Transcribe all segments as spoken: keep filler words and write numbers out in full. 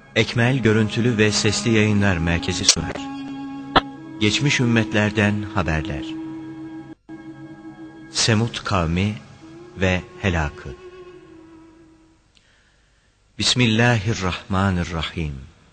Ekmel görüntülü ve sesli yayınlar merkezi sunar. Geçmiş ümmetlerden haberler. Semud kavmi ve helakı. Bismillahirrahmanirrahim.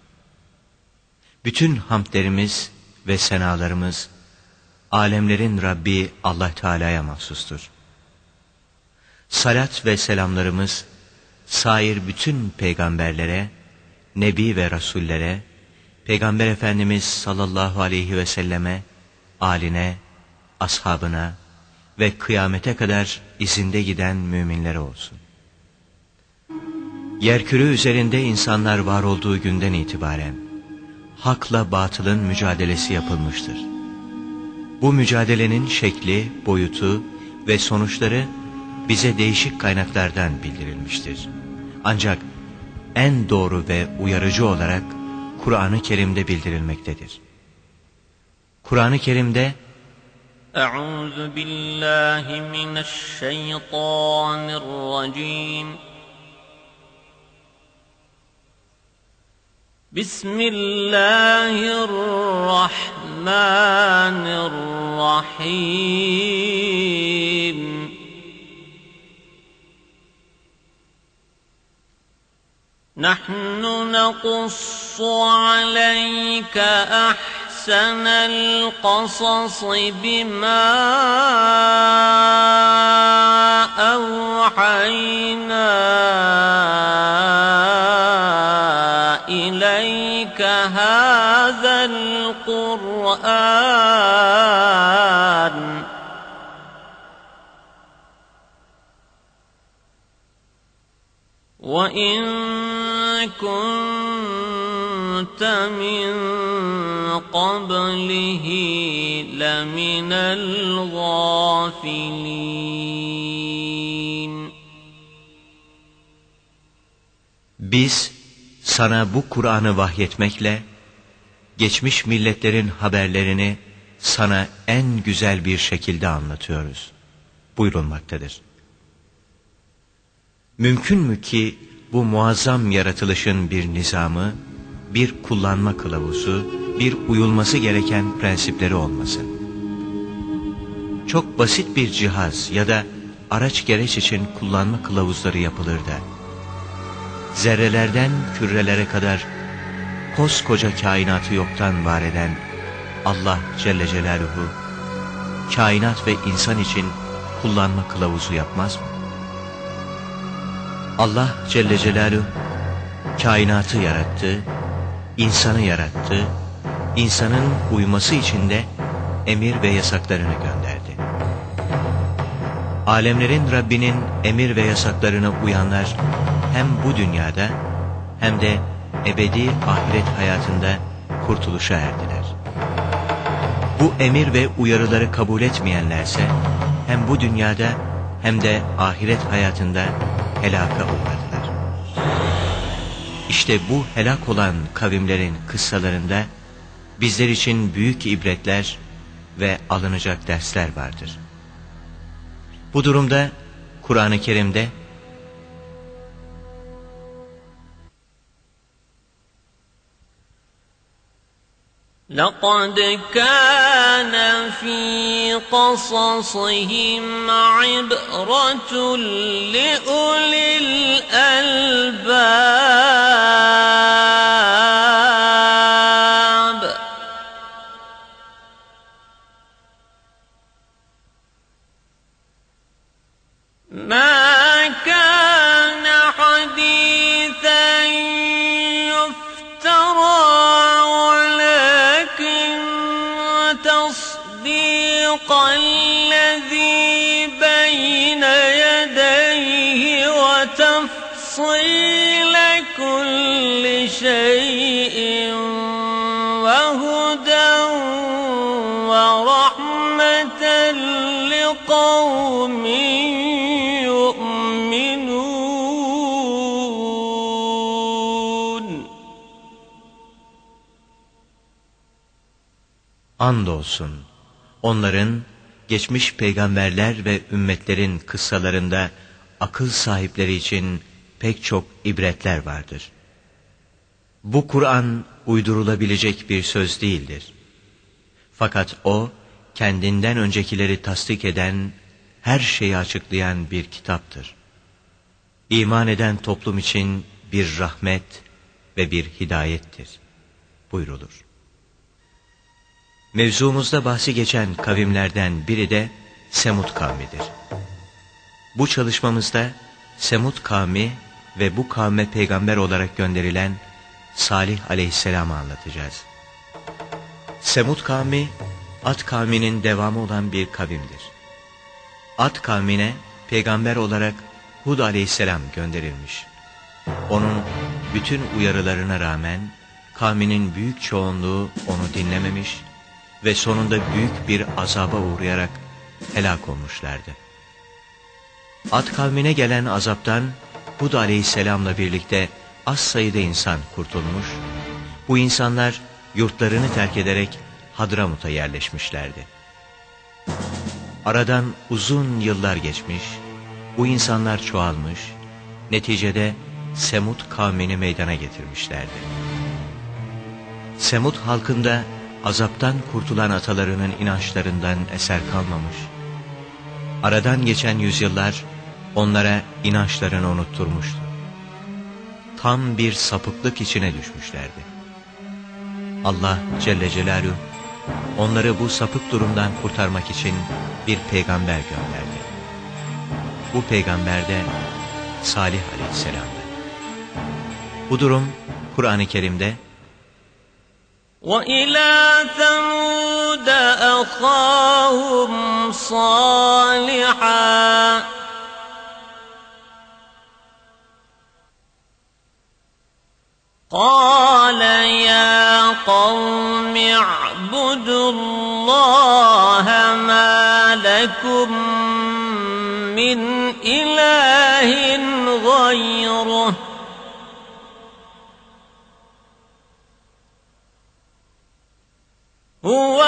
Bütün hamdlerimiz ve senalarımız alemlerin Rabbi Allah Teala'ya mahsustur. Salat ve selamlarımız sair bütün peygamberlere, nebi ve rasullere, Peygamber Efendimiz sallallahu aleyhi ve selleme, âline, ashabına ve kıyamete kadar izinde giden müminlere olsun. Yerküre üzerinde insanlar var olduğu günden itibaren hakla batılın mücadelesi yapılmıştır. Bu mücadelenin şekli, boyutu ve sonuçları bize değişik kaynaklardan bildirilmiştir. Ancak en doğru ve uyarıcı olarak Kur'an-ı Kerim'de bildirilmektedir. Kur'an-ı Kerim'de Euzu billahi mineşşeytanirracim. Bismillahirrahmanirrahim. Nahnu naqussu aleyke ahsenel qasas bima evhayna ileyke hâzel Kur'an. Ve in كنت من قبله لمن الغافلين. Biz sana bu Kur'an'ı vahyetmekle geçmiş milletlerin haberlerini sana en güzel bir şekilde anlatıyoruz buyurulmaktadır. Mümkün mü ki bu muazzam yaratılışın bir nizamı, bir kullanma kılavuzu, bir uyulması gereken prensipleri olmasın? Çok basit bir cihaz ya da araç gereç için kullanma kılavuzları yapılır da, zerrelerden kürelere kadar koskoca kainatı yoktan var eden Allah Celle Celaluhu, kainat ve insan için kullanma kılavuzu yapmaz mı? Allah Celle Celaluhu kainatı yarattı, insanı yarattı, insanın uyması için de emir ve yasaklarını gönderdi. Alemlerin Rabbinin emir ve yasaklarına uyanlar hem bu dünyada hem de ebedi ahiret hayatında kurtuluşa erdiler. Bu emir ve uyarıları kabul etmeyenlerse hem bu dünyada hem de ahiret hayatında helaka uğradılar. İşte bu helak olan kavimlerin kıssalarında bizler için büyük ibretler ve alınacak dersler vardır. Bu durumda Kur'an-ı Kerim'de لَقَدْ كَانَ فِي قَصَصِهِمْ عِبْرَةٌ لِأُولِي الْأَلْبَابِ. مَا كَانَ حَدِيثًا يُفْتَرَى تصديق الذي بين يديه وتفصيل كل شيء وهدى ورحمة لقوم يؤمنون. Andolsun onların geçmiş peygamberler ve ümmetlerin kıssalarında akıl sahipleri için pek çok ibretler vardır. Bu Kur'an uydurulabilecek bir söz değildir. Fakat o, kendinden öncekileri tasdik eden, her şeyi açıklayan bir kitaptır. İman eden toplum için bir rahmet ve bir hidayettir buyrulur. Mevzumuzda bahsi geçen kavimlerden biri de Semud kavmidir. Bu çalışmamızda Semud kavmi ve bu kavme peygamber olarak gönderilen Salih aleyhisselam'ı anlatacağız. Semud kavmi, Ad kavminin devamı olan bir kavimdir. Ad kavmine peygamber olarak Hud aleyhisselam gönderilmiş. Onun bütün uyarılarına rağmen kavminin büyük çoğunluğu onu dinlememiş ve sonunda büyük bir azaba uğrayarak helak olmuşlardı. Ad kavmine gelen azaptan Hud aleyhisselamla birlikte az sayıda insan kurtulmuş, bu insanlar yurtlarını terk ederek Hadramut'a yerleşmişlerdi. Aradan uzun yıllar geçmiş, bu insanlar çoğalmış, neticede Semud kavmini meydana getirmişlerdi. Semud halkında azaptan kurtulan atalarının inançlarından eser kalmamış, aradan geçen yüzyıllar onlara inançlarını unutturmuştu. Tam bir sapıklık içine düşmüşlerdi. Allah Celle Celaluhu onları bu sapık durumdan kurtarmak için bir peygamber gönderdi. Bu peygamber de Salih aleyhisselam'dı. Bu durum Kur'an-ı Kerim'de وَإِلَى ثَمُودَ أَخَاهُمْ صَالِحًا قَالَ يَا قَوْمِ اعْبُدُوا اللَّهَ مَا لَكُمْ مِنْ إِلَٰهٍ غَيْرُهُ هُوَ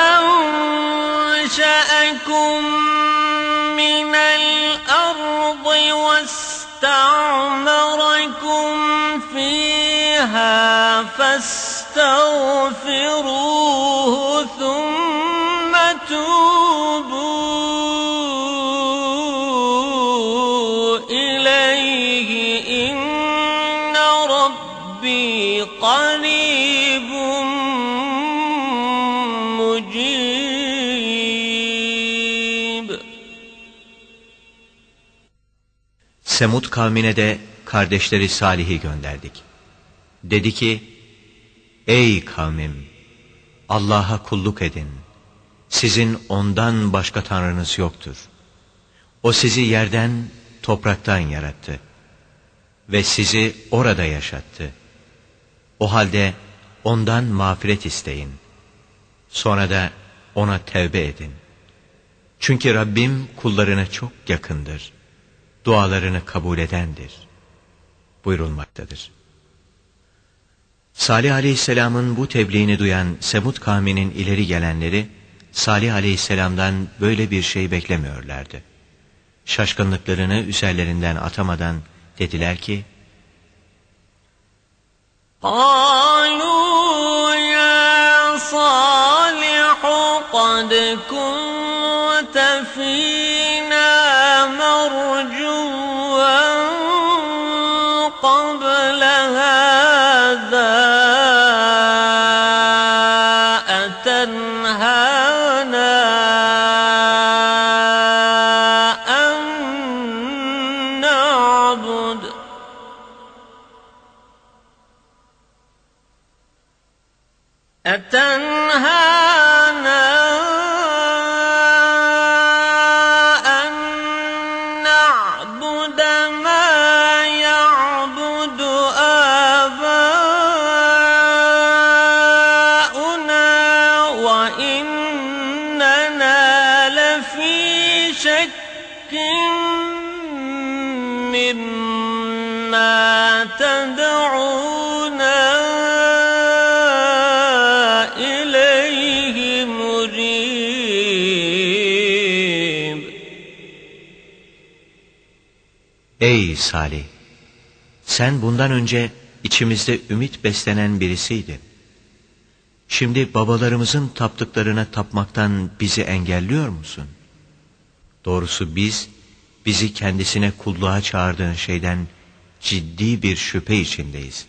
أَنشَأَكُم مِّنَ الْأَرْضِ وَاسْتَعْمَرَكُمْ فِيهَا فَاسْتَغْفِرُوهُ ثُمَّ تُوبُوا إِلَيْهِ إِنَّ رَبِّي قَرِيبٌ Semud kavmine de kardeşleri Salih'i gönderdik. Dedi ki, ey kavmim, Allah'a kulluk edin. Sizin ondan başka tanrınız yoktur. O sizi yerden, topraktan yarattı. Ve sizi orada yaşattı. O halde ondan mağfiret isteyin. Sonra da ona tevbe edin. Çünkü Rabbim kullarına çok yakındır. Dualarını kabul edendir buyurulmaktadır. Salih aleyhisselamın bu tebliğini duyan Semud kavminin ileri gelenleri Salih aleyhisselamdan böyle bir şey beklemiyorlardı. Şaşkınlıklarını üzerlerinden atamadan dediler ki, قَالُوا يَا صَالِحُ قَدْ كُنْتَ فِينَا مَرْجُوًّا قَبْلَ هَذَا أَتَنْهَانَا أَن نَّعْبُدَ أَتَنْهَانَا أَن نَّعْبُدَ مَا يَعْبُدُ آبَاؤُنَا وَإِنَّنَا لَفِي شَكٍّ مِّمَّا تَدْعُونَا Ey Salih! Sen bundan önce içimizde ümit beslenen birisiydi. Şimdi babalarımızın taptıklarına tapmaktan bizi engelliyor musun? Doğrusu biz, bizi kendisine kulluğa çağırdığın şeyden ciddi bir şüphe içindeyiz.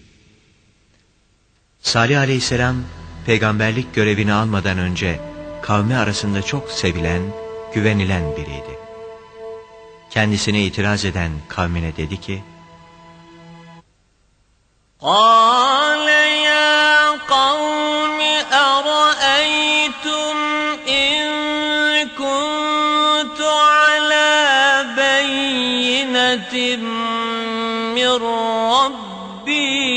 Salih aleyhisselam, peygamberlik görevini almadan önce kavmi arasında çok sevilen, güvenilen biriydi. Kendisine itiraz eden kavmine dedi ki, قَالَ يَا قَوْمِ أَرَأَيْتُمْ إِن كُنتُ عَلَى بَيِّنَةٍ مِّن رَّبِّي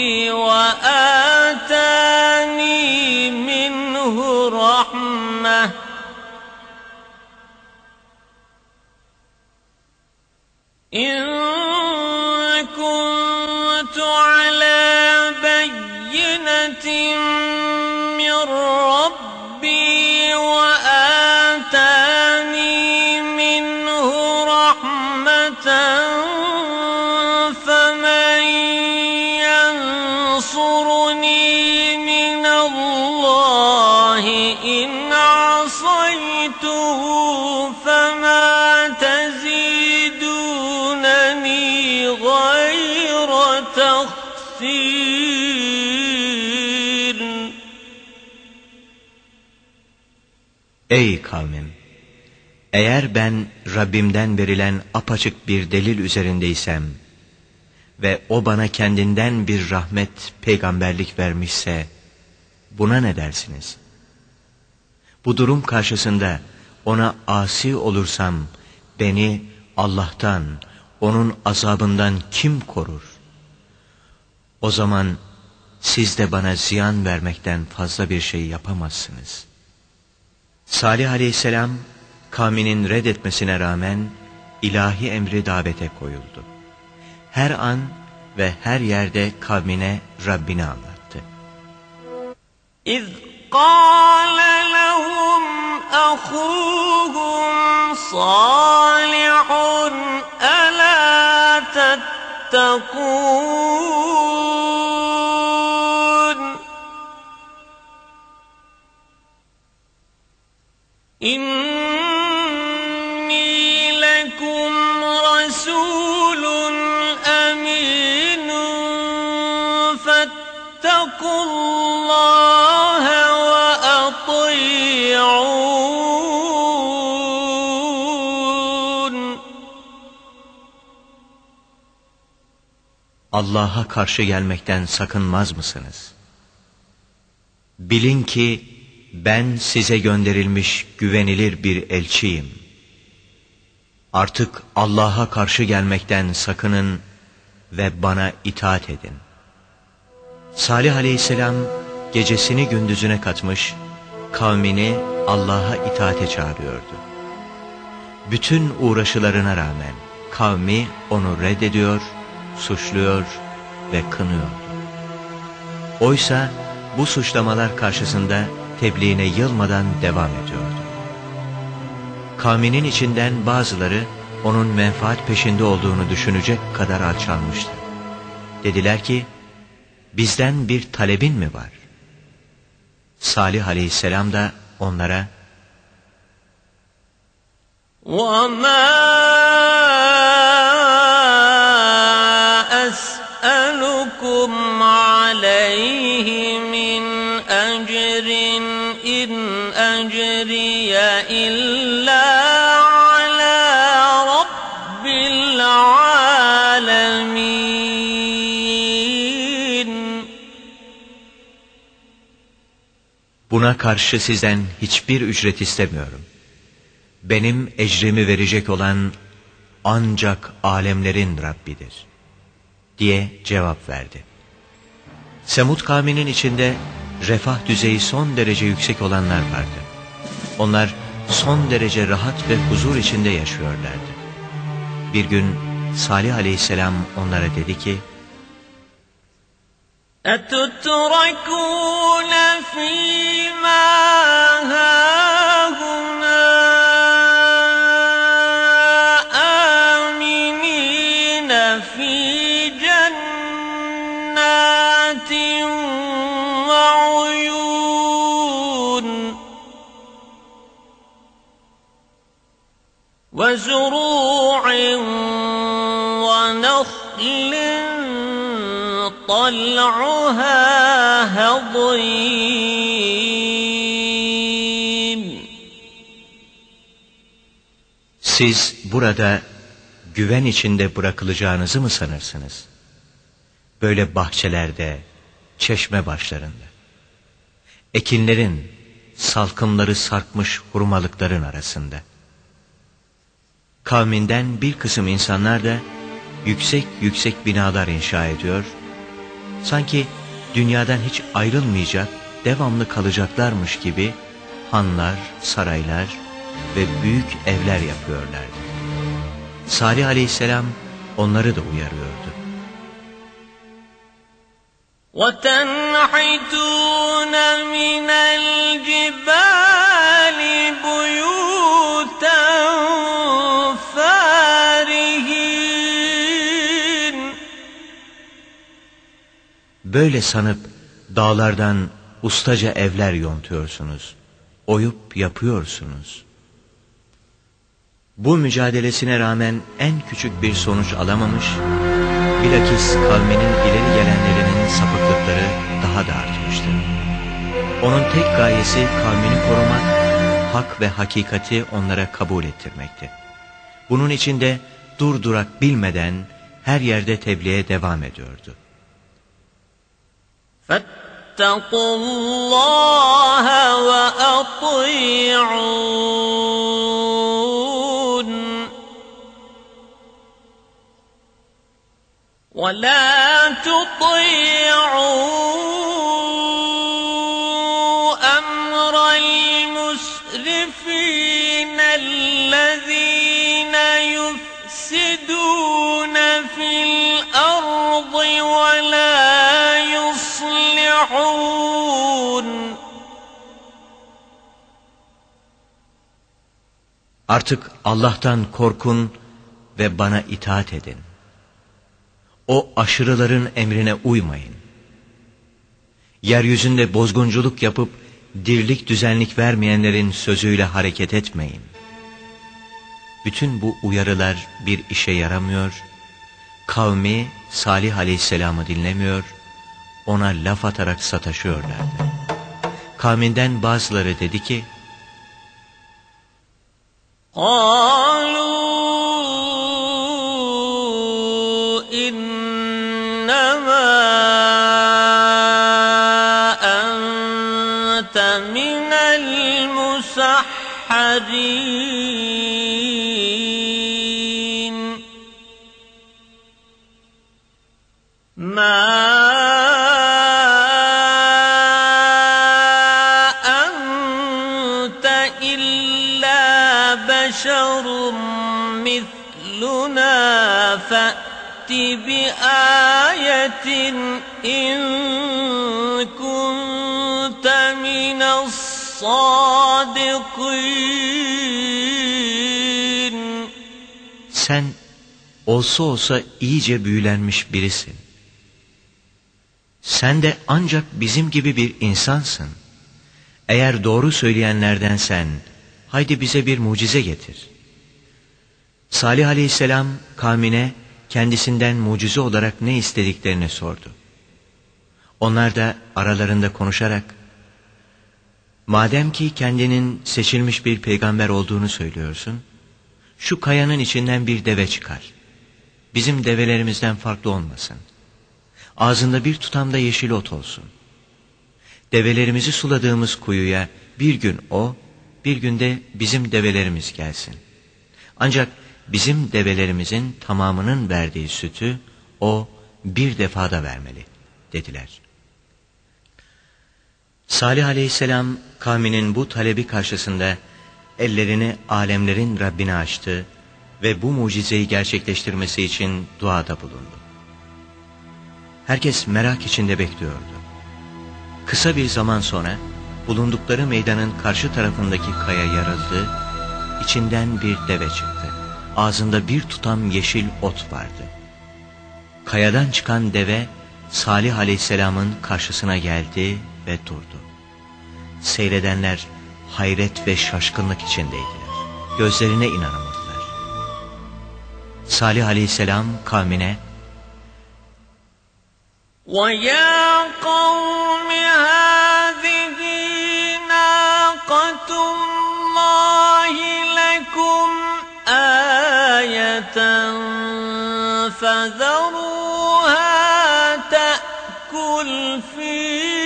وَآتَانِي مِنْهُ رَحْمَةً إِن كُنتُ عَلَى بَيِّنَةٍ مِّن رَّبِّي وَآتَانِي مِنْهُ رَحْمَةً فَمَن يَنصُرُنِي مِنَ اللَّهِ إِنْ عَصَيْتُهُ فَمَا تَزِيدُونَنِي غَيْرَ تَخْسِيرٍ. Ey kavmim! Eğer ben Rabbimden verilen apaçık bir delil üzerindeysem ve o bana kendinden bir rahmet, peygamberlik vermişse buna ne dersiniz? Bu durum karşısında ona asi olursam beni Allah'tan, onun azabından kim korur? O zaman siz de bana ziyan vermekten fazla bir şey yapamazsınız. Salih aleyhisselam kavminin reddetmesine rağmen ilahi emri davete koyuldu. Her an ve her yerde kavmine Rabbini anlattı. إِذْ قَالَ لَهُمْ أَخُوهُمْ صَالِحٌ أَلَا تَتَّقُونَ إِنِّي لَكُمْ رَسُولٌ أَمِينٌ فَاتَّقُوا اللَّهَ وَأَطِيعُونِ. Allah'a karşı gelmekten sakınmaz mısınız? Bilin ki ben size gönderilmiş güvenilir bir elçiyim. Artık Allah'a karşı gelmekten sakının ve bana itaat edin. Salih aleyhisselam gecesini gündüzüne katmış, kavmini Allah'a itaate çağırıyordu. Bütün uğraşılarına rağmen kavmi onu reddediyor, suçluyor ve kınıyordu. Oysa bu suçlamalar karşısında tebliğine yılmadan devam ediyordu. Kavminin içinden bazıları onun menfaat peşinde olduğunu düşünecek kadar alçalmıştı. Dediler ki, bizden bir talebin mi var? Salih aleyhisselam da onlara, وَمَا أَسْأَلُكُمْ عَلَيْهِ مِنْ أَجْرٍ إِنْ أَجْرِيَ إِلَّا عَلَى رَبِّ الْعَالَمِينَ. buna karşı sizden hiçbir ücret istemiyorum. Benim ecrimi verecek olan ancak alemlerin Rabbidir diye cevap verdi. Semud kavminin içinde refah düzeyi son derece yüksek olanlar vardı. Onlar son derece rahat ve huzur içinde yaşıyorlardı. Bir gün Salih aleyhisselam onlara dedi ki, أَتُتْرَكُونَ فِي مَا هَاهُنَا آمِنِينَ فِي جَنَّاتٍ وعيون وزروع ونخل طلعها هضيم. Siz burada güven içinde bırakılacağınızı mı sanırsınız? Böyle bahçelerde, çeşme başlarında, ekinlerin, salkımları sarkmış hurmalıkların arasında. Kavminden bir kısım insanlar da yüksek yüksek binalar inşa ediyor, sanki dünyadan hiç ayrılmayacak, devamlı kalacaklarmış gibi hanlar, saraylar ve büyük evler yapıyorlardı. Salih Aleyhisselam onları da uyarıyordu. وَتَنْحِتُونَ مِنَ الْجِبَالِ بُيُوتًا فَارِهِينَ. Böyle sanıp dağlardan ustaca evler yontuyorsunuz, oyup yapıyorsunuz. Bu mücadelesine rağmen en küçük bir sonuç alamamış, bilakis kavminin ileri gelenlerinin sapıklıkları daha da artmıştı. Onun tek gayesi kavmini korumak, hak ve hakikati onlara kabul ettirmekti. Bunun için de dur durak bilmeden her yerde tebliğe devam ediyordu. فَاتَّقُوا اللّٰهَ وَأَطِيعُونَ وَلَا تُطِيعُوا أَمْرَ الْمُسْرِفِينَ الَّذِينَ يُفْسِدُونَ فِي الْأَرْضِ وَلَا يُصْلِحُونَ. Artık Allah'tan korkun ve bana itaat edin. O aşırıların emrine uymayın. Yeryüzünde bozgunculuk yapıp dirlik düzenlik vermeyenlerin sözüyle hareket etmeyin. Bütün bu uyarılar bir işe yaramıyor, kavmi Salih Aleyhisselam'ı dinlemiyor, ona laf atarak sataşıyorlardı. Kavminden bazıları dedi ki, قَالُوا إِنَّمَا أَنْتَ مِنَ الْمُسَحَّرِينَ مَا بَشَرٌ مِثْلُنَا فَأْتِ بِآيَةٍ إِن كُنتَ مِنَ الصَّادِقِينَ. sen olsa olsa iyice büyülenmiş birisin. Sen de ancak bizim gibi bir insansın. Eğer doğru söyleyenlerdensen, haydi bize bir mucize getir. Salih Aleyhisselam kavmine kendisinden mucize olarak ne istediklerini sordu. Onlar da aralarında konuşarak, madem ki kendinin seçilmiş bir peygamber olduğunu söylüyorsun, şu kayanın içinden bir deve çıkar. Bizim develerimizden farklı olmasın. Ağzında bir tutam da yeşil ot olsun. Develerimizi suladığımız kuyuya bir gün o, bir günde bizim develerimiz gelsin. Ancak bizim develerimizin tamamının verdiği sütü o bir defada vermeli dediler. Salih Aleyhisselam kavminin bu talebi karşısında ellerini alemlerin Rabbine açtı ve bu mucizeyi gerçekleştirmesi için duada bulundu. Herkes merak içinde bekliyordu. Kısa bir zaman sonra bulundukları meydanın karşı tarafındaki kaya yarıldı, içinden bir deve çıktı. Ağzında bir tutam yeşil ot vardı. Kayadan çıkan deve Salih Aleyhisselam'ın karşısına geldi ve durdu. Seyredenler hayret ve şaşkınlık içindeydiler. Gözlerine inanamadılar. Salih Aleyhisselam kavmine وَيَا قَوْمِ هَٰذِهِ نَاقَةُ اللّٰهِ لَكُمْ آيَةً فَذَرُوهَا تَأْكُلْ فِي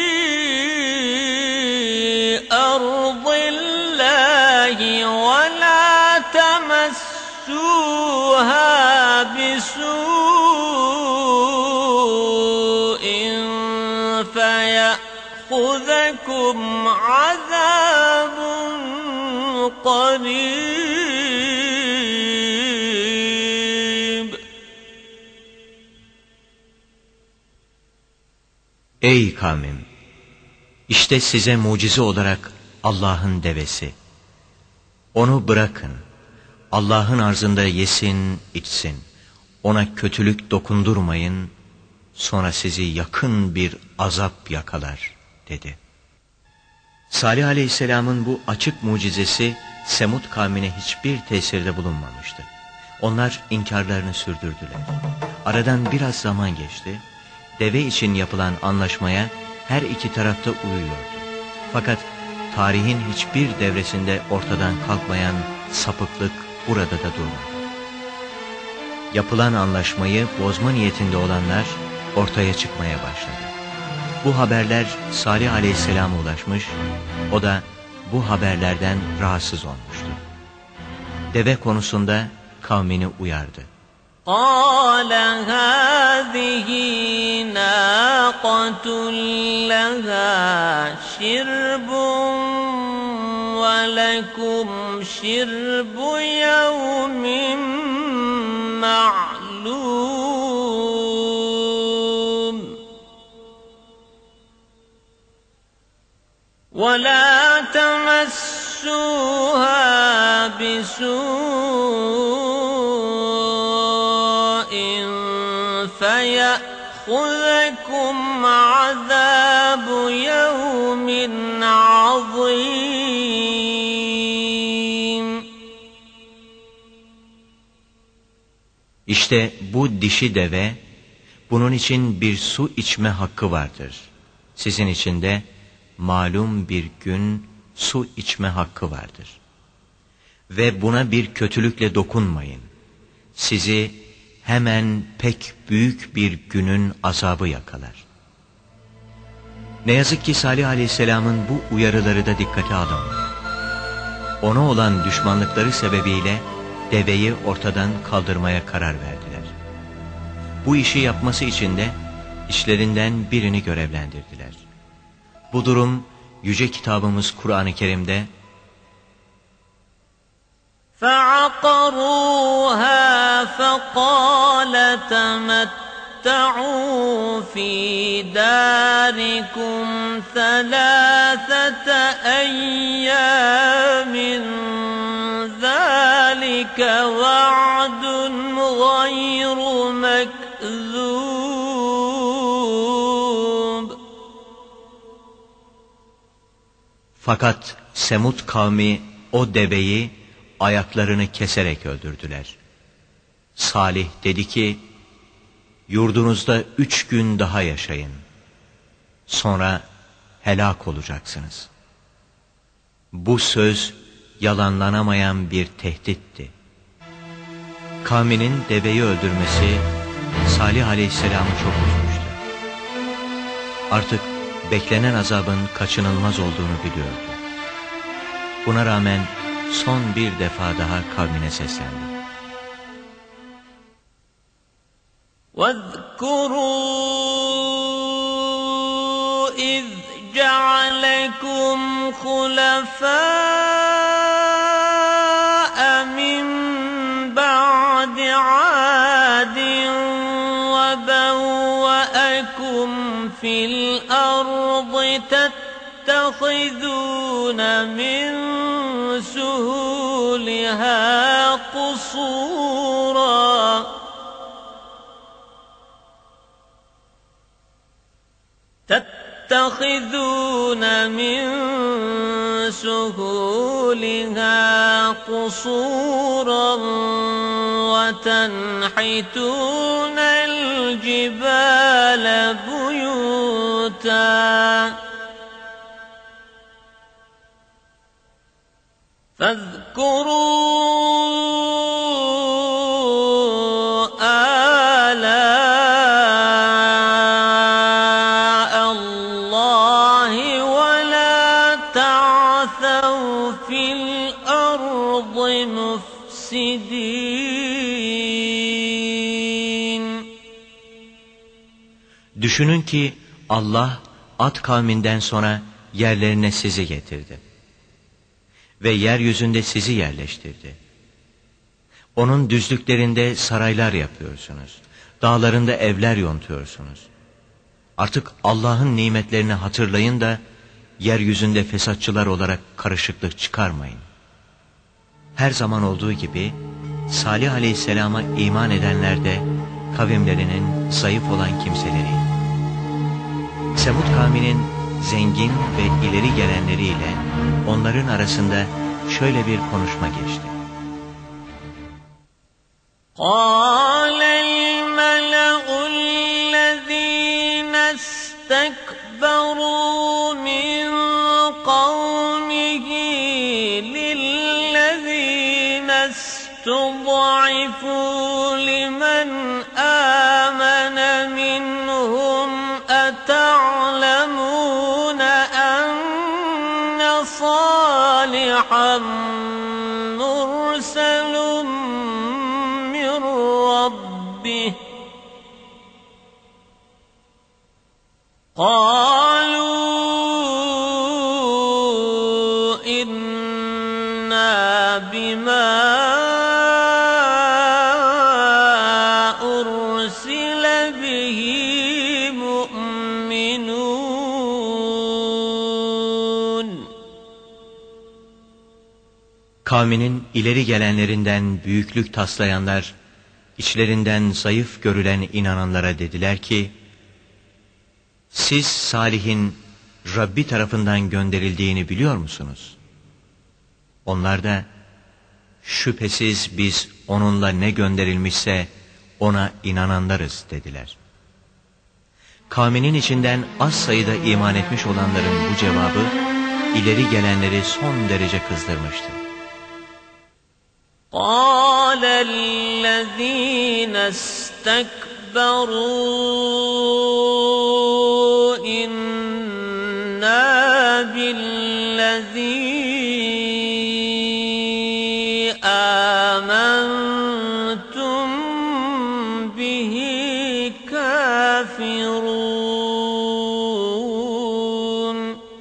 أَرْضِ اللّٰهِ وَلَا تَمَسُّوهَا بِسُوءٍ فَيَأْخُذَكُمْ عَذَابٌ قَرِيبٌ. Ey kavmim! İşte size mucize olarak Allah'ın devesi. Onu bırakın. Allah'ın arzında yesin, içsin. Ona kötülük dokundurmayın. Sonra sizi yakın bir azap yakalar, dedi. Salih Aleyhisselam'ın bu açık mucizesi Semud kavmine hiçbir tesirde bulunmamıştı. Onlar inkarlarını sürdürdüler. Aradan biraz zaman geçti. Deve için yapılan anlaşmaya her iki tarafta uyuyordu. Fakat tarihin hiçbir devresinde ortadan kalkmayan sapıklık burada da durmadı. Yapılan anlaşmayı bozma niyetinde olanlar ortaya çıkmaya başladı. Bu haberler Salih Aleyhisselam'a ulaşmış, o da bu haberlerden rahatsız olmuştu. Deve konusunda kavmini uyardı. قَالَ هَٰذِهِ نَاقَةٌ لَهَا شِرْبٌ وَلَكُمْ شِرْبُ يَوْمٍ مَّعْلُومٍ وَلَا تَمَسُّوهَا بِسُوءٍ فَيَأْخُذَكُمْ عَذَابُ يَوْمٍ عَظِيمٍ. İşte bu dişi deve, bunun için bir su içme hakkı vardır. Sizin için de malum bir gün su içme hakkı vardır. Ve buna bir kötülükle dokunmayın. Sizi hemen pek büyük bir günün azabı yakalar. Ne yazık ki Salih Aleyhisselam'ın bu uyarıları da dikkate alınmadı. Ona olan düşmanlıkları sebebiyle deveyi ortadan kaldırmaya karar verdiler. Bu işi yapması için de işlerinden birini görevlendirdiler. Bu durum yüce kitabımız Kur'an-ı Kerim'de فَعَقَرُوهَا فَقَالَ تَمَتَّعُوا فِي دَارِكُمْ ثَلَاثَةَ أَيَّامٍ ذَٰلِكَ وَعْدٌ غَيْرُ مَكْذُوبٍ. Fakat Semud kavmi o deveyi ayaklarını keserek öldürdüler. Salih dedi ki, yurdunuzda üç gün daha yaşayın. Sonra helak olacaksınız. Bu söz yalanlanamayan bir tehditti. Kavminin deveyi öldürmesi Salih Aleyhisselam'ı çok üzmüştü. Artık beklenen azabın kaçınılmaz olduğunu biliyordu. Buna rağmen son bir defa daha kavmine seslendi. وَاذْكُرُوا إِذْ جَعَلَكُمْ خُلَفَاءَ مِنْ بَعْدِ عَادٍ وَبَوَّأَكُمْ فِي الْأَرْضِ تَتَّخِذُونَ مِنْ سُهُولِهَا قُصُورًا تتخذون من سهولها قصورا وتنحتون الجبال بيوتا فاذكروا آلاء الله ولا تعثوا في الأرض مفسدين. Düşünün ki Allah Ad kavminden sonra yerlerine sizi getirdi ve yeryüzünde sizi yerleştirdi. Onun düzlüklerinde saraylar yapıyorsunuz, dağlarında evler yontuyorsunuz. Artık Allah'ın nimetlerini hatırlayın da yeryüzünde fesatçılar olarak karışıklık çıkarmayın. Her zaman olduğu gibi Salih Aleyhisselam'a iman edenler de kavimlerinin zayıf olan kimseleriydi. Semud kavminin zengin ve ileri gelenleriyle onların arasında şöyle bir konuşma geçti. قَالَ الْمَلَأُ الَّذِينَ اسْتَكْبَرُوا مِنْ قَوْمِهِ لِلَّذِينَ اسْتُضْعِفُوا لِمَنْ آمَنَ مِنْهُمْ أَتَعْلَمُونَ أَنَّ صَالِحًا مُرْسَلٌ مِّن رَّبِّهِ قَالُوا إِنَّا بِمَا أُرْسِلَ بِهِ مُؤْمِنُونَ. Kavminin ileri gelenlerinden büyüklük taslayanlar, içlerinden zayıf görülen inananlara dediler ki, siz Salih'in Rabbi tarafından gönderildiğini biliyor musunuz? Onlar da, şüphesiz biz onunla ne gönderilmişse ona inananlarız dediler. Kavminin içinden az sayıda iman etmiş olanların bu cevabı, ileri gelenleri son derece kızdırmıştı. قَالَ الَّذِينَ اسْتَكْبَرُوا إِنَّا بِالَّذِي آمَنْتُمْ بِهِ كَافِرُونَ.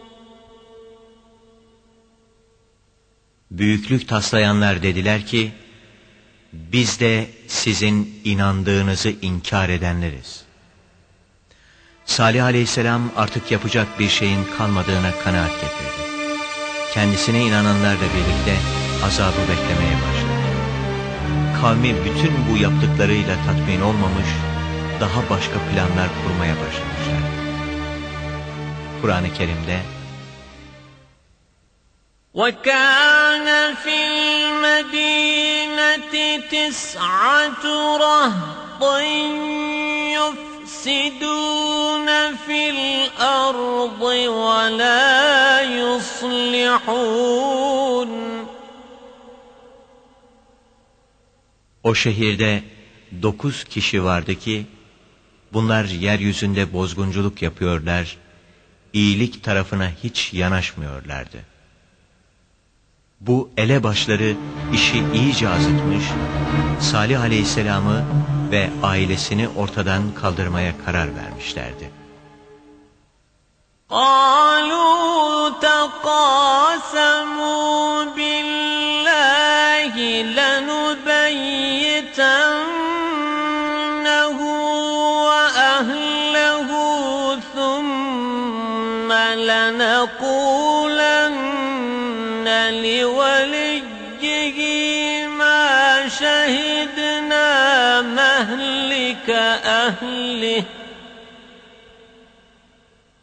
Büyüklük taslayanlar dediler ki, biz de sizin inandığınızı inkar edenleriz. Salih Aleyhisselam artık yapacak bir şeyin kalmadığına kanaat getirdi. Kendisine inananlarla birlikte azabı beklemeye başladı. Kavmi bütün bu yaptıklarıyla tatmin olmamış, daha başka planlar kurmaya başlamışlar. Kur'an-ı Kerim'de وَكَانَ فِي الْمَدِينَةِ تِسْعَةُ رَهْطٍ يُفْسِدُونَ فِي الْأَرْضِ وَلَا يُصْلِحُونَ. O şehirde dokuz kişi vardı ki, bunlar yeryüzünde bozgunculuk yapıyorlar, iyilik tarafına hiç yanaşmıyorlardı. Bu elebaşları işi iyice azıtmış, Salih Aleyhisselam'ı ve ailesini ortadan kaldırmaya karar vermişlerdi. قَالُوا تَقَاسَمُوا بِاللّٰهِ لَنُبَيِّتَنَّهُ وَأَهْلَهُ ثُمَّ لَنَقُولَنَّ لِوَلِيِّهِ مَا شَهِدْنَا مَهْلِكَ أَهْلِهِ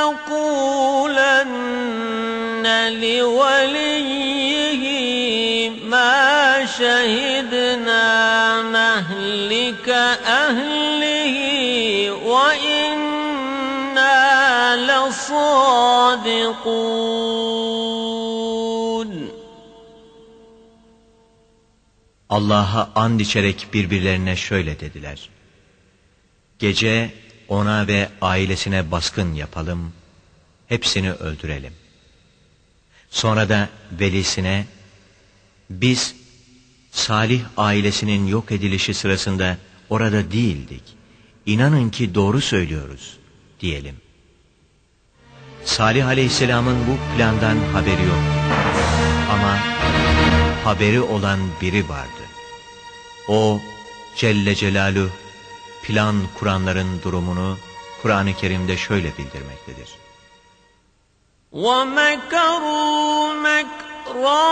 يقولن لوليه ما شهدنا مهلك أهله وإنا لصادقون. Allah'a and içerek birbirlerine şöyle dediler: Gece ona ve ailesine baskın yapalım, hepsini öldürelim. Sonra da velisine, biz Salih ailesinin yok edilişi sırasında orada değildik, İnanın ki doğru söylüyoruz diyelim. Salih aleyhisselamın bu plandan haberi yoktu. Ama haberi olan biri vardı. O Celle Celaluhu plan kuranların durumunu Kur'an-ı Kerim'de şöyle bildirmektedir: وَمَكَرُوا مَكْرًا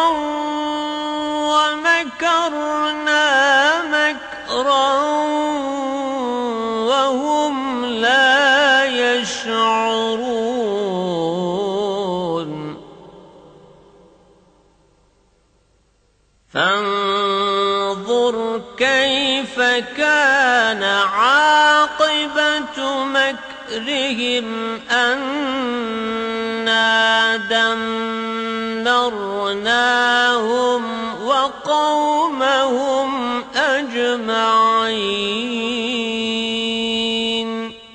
وَمَكَرْنَا مَكْرًا وَهُمْ لَا يَشْعُرُونَ. فَانظُرْ كَيْفَ كَانَ عَاقِبَةُ مَكْرِهِمْ أَنَّا دَمَّرْنَاهُمْ وَقَوْمَهُمْ أَجْمَعِينَ.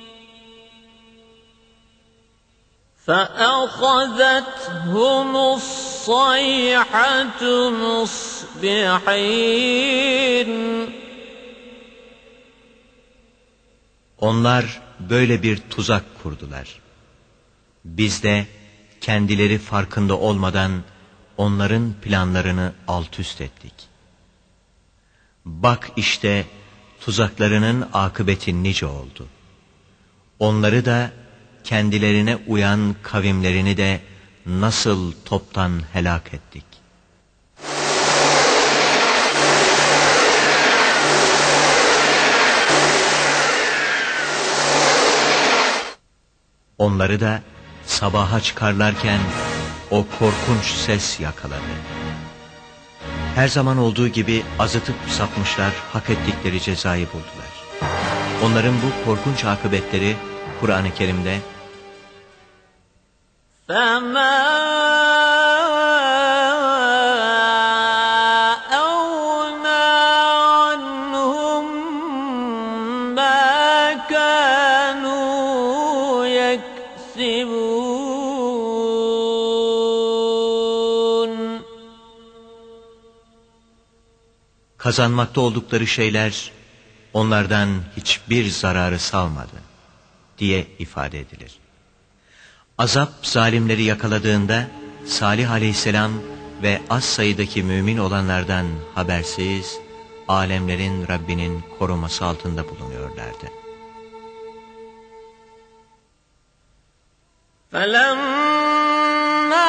فَأَخَذَتْهُمُ الصَّيْحَةُ مُصْبِحِينَ. Onlar böyle bir tuzak kurdular. Biz de kendileri farkında olmadan onların planlarını altüst ettik. Bak işte tuzaklarının akıbeti nice oldu. Onları da kendilerine uyan kavimlerini de nasıl toptan helak ettik. Onları da sabaha çıkarlarken o korkunç ses yakaladı. Her zaman olduğu gibi azıtıp sapmışlar, hak ettikleri cezayı buldular. Onların bu korkunç akıbetleri Kur'an-ı Kerim'de فَمَا أَغْنَى عَنْهُمْ مَا كَانُوا يَكْسِبُونَ. kazanmakta oldukları şeyler onlardan hiçbir zararı salmadı diye ifade edilir. Azap zalimleri yakaladığında Salih aleyhisselam ve az sayıdaki mümin olanlardan habersiz, alemlerin Rabbinin koruması altında bulunuyorlardı. فَلَمَّا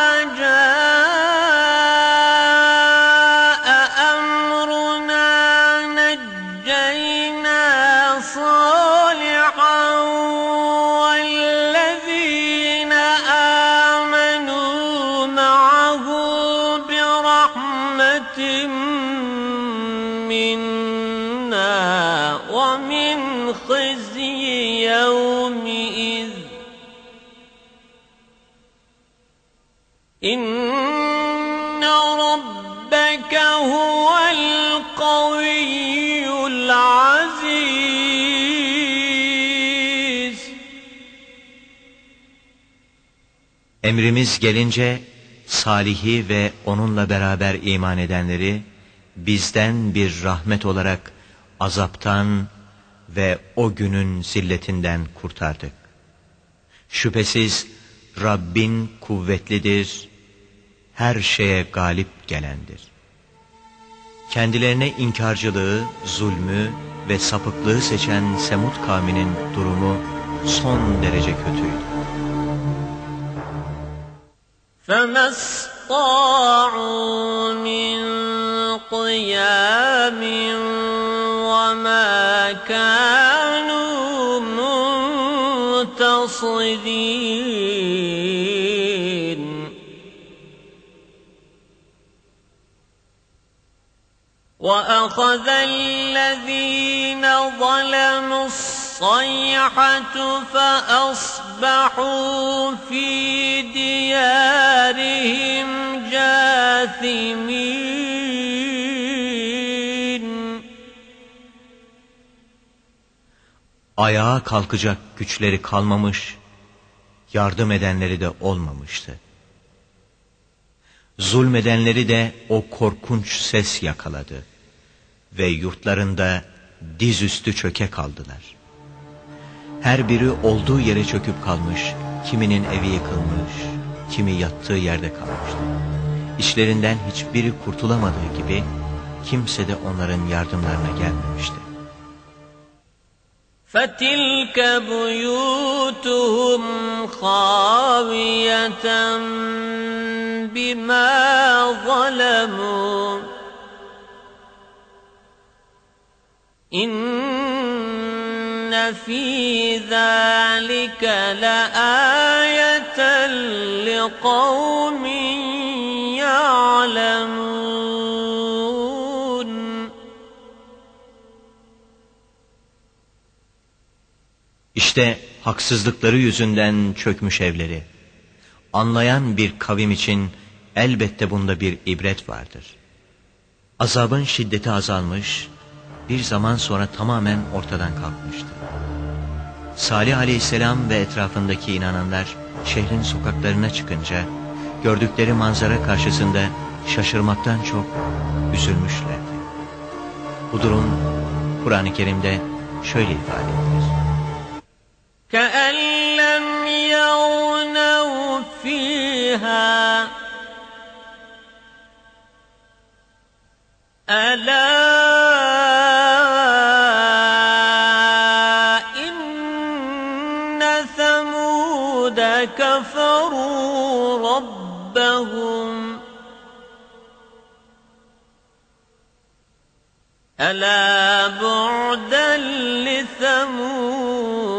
جَاءَ أَمْرُنَا نَجَّيْنَا صَالِحًا وَالَّذِينَ آمَنُوا مَعَهُ بِرَحْمَةٍ مِّنَّا وَمِنْ خِزْيِ يَوْمِئِذٍ إِنَّ رَبَّكَ هُوَ الْقَوِيُّ الْعَزِيزُ. Emrimiz gelince Salih'i ve onunla beraber iman edenleri bizden bir rahmet olarak azaptan ve o günün zilletinden kurtardık. Şüphesiz Rabbin kuvvetlidir, her şeye galip gelendir. Kendilerine inkarcılığı, zulmü ve sapıklığı seçen Semud kavminin durumu son derece kötüydü. فَمَا اسْطَاعُوا مِنْ قِيَامٍ وَمَا كَانُوا مُنْتَصِرِينَ. مُقْتَصِدِينَ وَأَخَذَ الَّذِينَ ظَلَمُوا الصَّيْحَةُ فَأَصْبَحُوا فِي دِيَارِهِمْ جَاثِمِينَ Ayağa kalkacak güçleri kalmamış, yardım edenleri de olmamıştı. Zulmedenleri de o korkunç ses yakaladı ve yurtlarında dizüstü çöke kaldılar. Her biri olduğu yere çöküp kalmış, kiminin evi yıkılmış, kimi yattığı yerde kalmıştı. İşlerinden hiçbiri kurtulamadığı gibi kimse de onların yardımlarına gelmemişti. فَتِلْكَ بُيُوتُهُمْ خَاوِيَةً بِمَا ظَلَمُوا إِنَّ فِي ذَلِكَ لَآيَةً لِقَوْمٍ يَعْلَمُونَ İşte haksızlıkları yüzünden çökmüş evleri. Anlayan bir kavim için elbette bunda bir ibret vardır. Azabın şiddeti azalmış, bir zaman sonra tamamen ortadan kalkmıştı. Salih aleyhisselam ve etrafındaki inananlar şehrin sokaklarına çıkınca, gördükleri manzara karşısında şaşırmaktan çok üzülmüşlerdi. Bu durum Kur'an-ı Kerim'de şöyle ifade edilir. كَأَنْ لَمْ يَغْنَوْا فِيهَا أَلَا إِنَّ ثَمُودَ كَفَرُوا رَبَّهُمْ أَلَا بُعْدًا لِثَمُودَ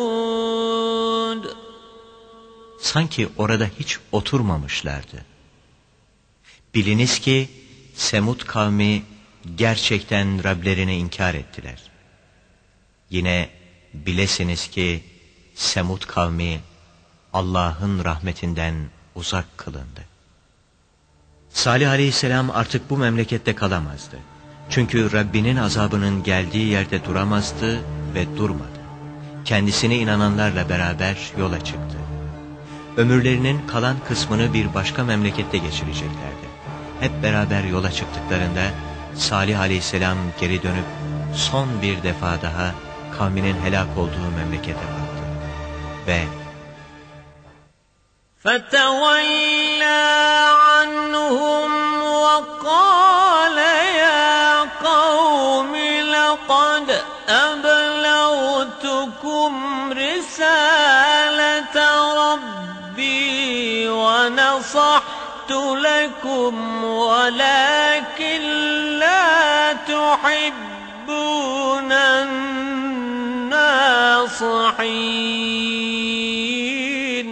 Sanki orada hiç oturmamışlardı. Biliniz ki Semud kavmi gerçekten Rablerini inkar ettiler. Yine bilesiniz ki Semud kavmi Allah'ın rahmetinden uzak kılındı. Salih aleyhisselam artık bu memlekette kalamazdı. Çünkü Rabbinin azabının geldiği yerde duramazdı ve durmadı. Kendisine inananlarla beraber yola çıktı. Ömürlerinin kalan kısmını bir başka memlekette geçireceklerdi. Hep beraber yola çıktıklarında Salih aleyhisselam geri dönüp son bir defa daha kavminin helak olduğu memlekete baktı. Ve فَتَوَلَّى عَنْهُمْ وَقَالَ يَا قَوْمِ لَقَدْ أَبْلَغْتُكُمْ رِسَالَةَ رَبِّي وَنَصَحْتُ لَكُمْ وَلَكِنْ لَا تُحِبُّونَ النَّاصِحِينَ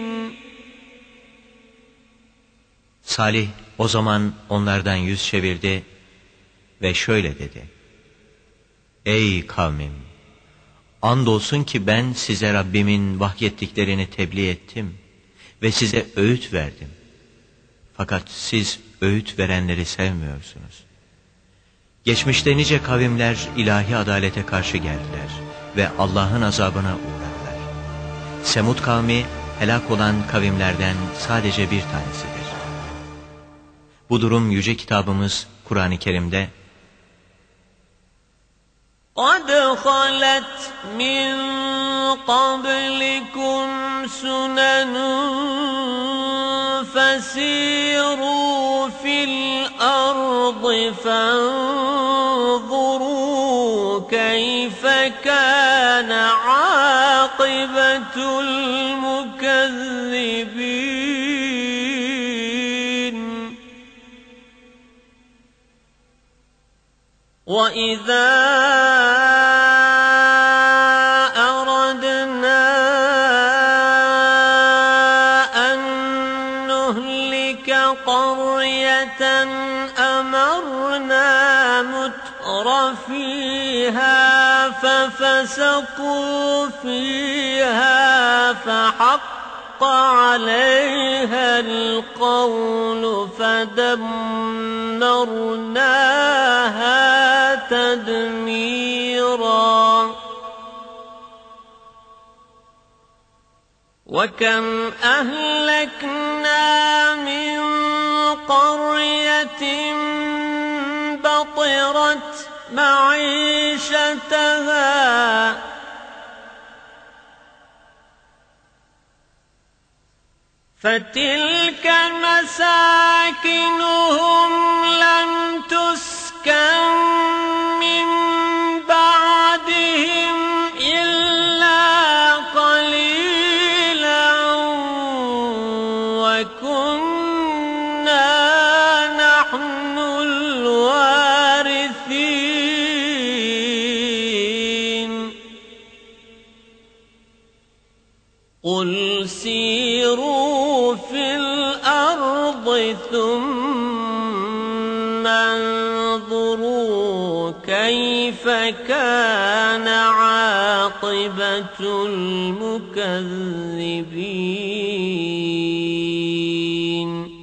Salih o zaman onlardan yüz çevirdi ve şöyle dedi. Ey kavmim! Andolsun ki ben size Rabbimin vahyettiklerini tebliğ ettim ve size öğüt verdim. Fakat siz öğüt verenleri sevmiyorsunuz. Geçmişte nice kavimler ilahi adalete karşı geldiler ve Allah'ın azabına uğradılar. Semud kavmi helak olan kavimlerden sadece bir tanesidir. Bu durum yüce kitabımız Kur'an-ı Kerim'de قَدْ خَلَتْ مِنْ قَبْلِكُمْ سُنَنٌ فَسِيرُوا فِي الْأَرْضِ فَانظُرُوا كَيْفَ كَانَ عَاقِبَةُ الْمُكَذِّبِينَ وَإِذَا أَرَدْنَا قرية أمرنا متر فيها ففسقوا فيها فحق عليها القول فدمرناها تدميرا وكم أهلكنا من قرية بطرت معيشتها فتلك مساكنهم لم تسكن من بعدهم إلا قليلا وكنا نحن الوارثين قل سيروا في الأرض ثم انظروا كيف كان عاقبة المكذبين.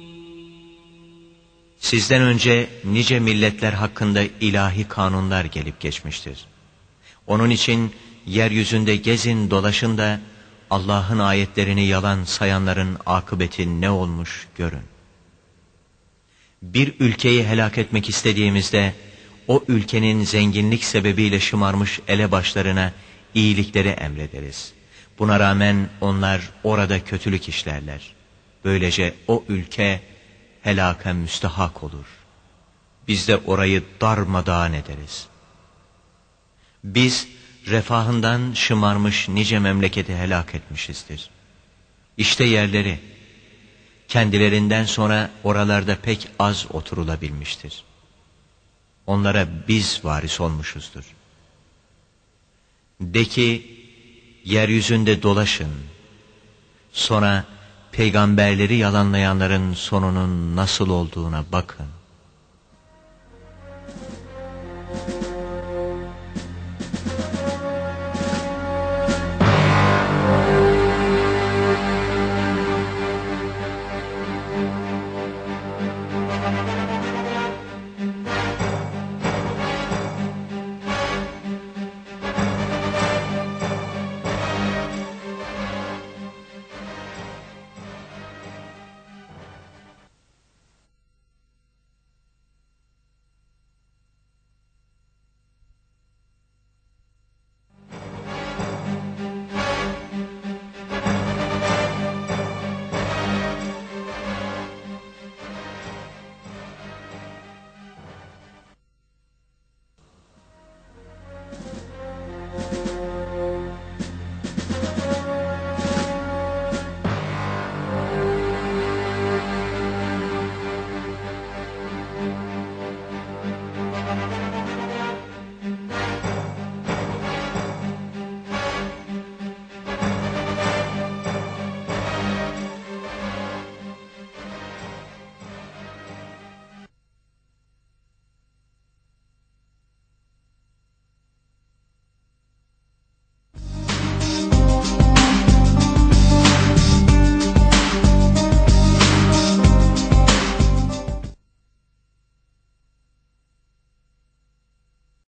Sizden önce nice milletler hakkında ilahi kanunlar gelip geçmiştir. Onun için yeryüzünde gezin dolaşın da Allah'ın ayetlerini yalan sayanların akıbeti ne olmuş görün. Bir ülkeyi helak etmek istediğimizde o ülkenin zenginlik sebebiyle şımarmış elebaşlarına iyilikleri emrederiz. Buna rağmen onlar orada kötülük işlerler. Böylece o ülke helaka müstahak olur. Biz de orayı darmadağın ederiz. Biz refahından şımarmış nice memleketi helak etmişizdir. İşte yerleri, kendilerinden sonra oralarda pek az oturulabilmiştir. Onlara biz varis olmuşuzdur. De ki, yeryüzünde dolaşın, sonra peygamberleri yalanlayanların sonunun nasıl olduğuna bakın.